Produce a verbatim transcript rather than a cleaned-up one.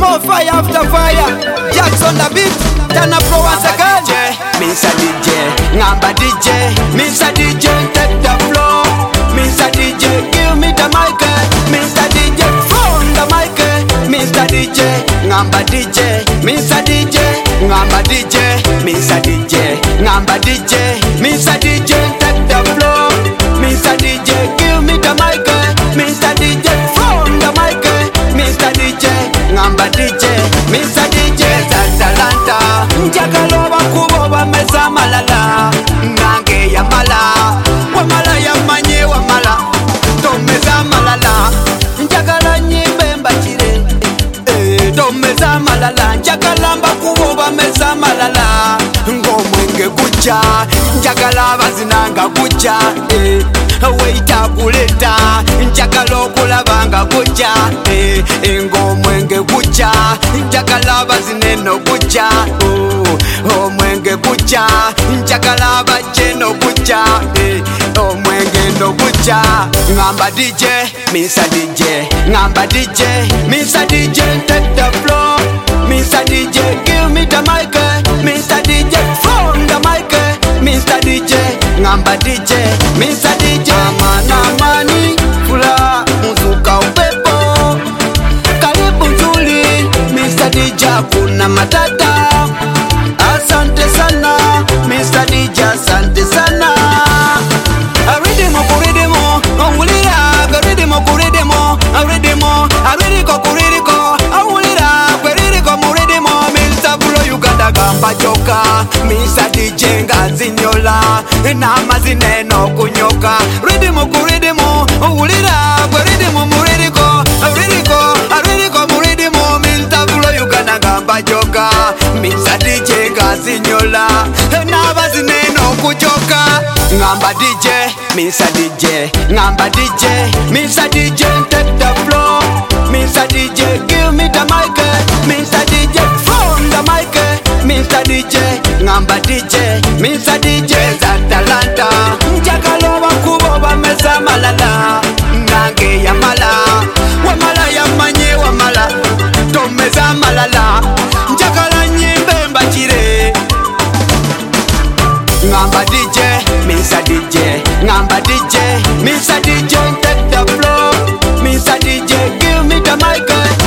More fire after fire. Jackson the beat. Turn up pro once again. Mister D J, Ngamba D J, Mister D J, take the floor. Mister D J, give me the mic. Mister D J, phone the mic. Mister D J, Ngamba D J, Mister D J, Ngamba D J, Mister D J, Ngamba D J, Mister D J, take the floor. Mister D J, give me the mic. Mister D J, phone the mic. Mister D J, Ngamba D J, Mister D J, Atalanta. Njagalo bakubo bameza malala, nange ya mala, wamala ya manye wamala, tomeza malala. Njagala nyimbe mbachire, eh, tomeza malala. Njagala bakubo bameza malala, ngomwenge kucha. Njagala bazinanga kucha, eh, weita kuleta. Njagala okulabanga kucha, eh, ngomwenge kucha. Njagala bazineno kucha, oh, omwenge kucha. Njagala bacheno kucha, eh, omwenge no kucha. Ngamba D J, Mister D J, Ngamba D J, Mister D J, take the floor. Mister D J, give me the mic. Mister D J, phone the mic. Mister D J, Ngamba D J, Mister D J. Amana mani, fula, muzuka upepo. Karibu nzuri, Mister D J, kuna matata. Asante sana, Mister D J, asante sana. Aridimo kuridimo, ongulira, garidimo kuridimo, aridimo, aridiko kuridiko, ongulira, garidiko muridimo. Mister Bulo Uganda gamba joka, Mister D J ngazinyola, nama zineno kunyoka. Ridimo kuridimo, ongulira, garidimo muridiko, aridiko, aridiko muridimo. Mister Bulo Uganda gamba joka, Mister D J ngazinyola, nama zineno kujoka. Ngamba D J, Mister D J, Ngamba D J, Mister D J, take the floor. Mister D J, give me the mic. Mister D J, phone the mic. Mister D J, Ngamba D J, Mister D J, Atalanta. Njagalo bakubo bameza malala, nange ya mala, wamala ya manye wamala, tomeza malala. Njagala nyimbe mbachire. Ngamba D J, Mister D J, Ngamba D J, Mister D J, take the floor. Mister D J, give me the mic.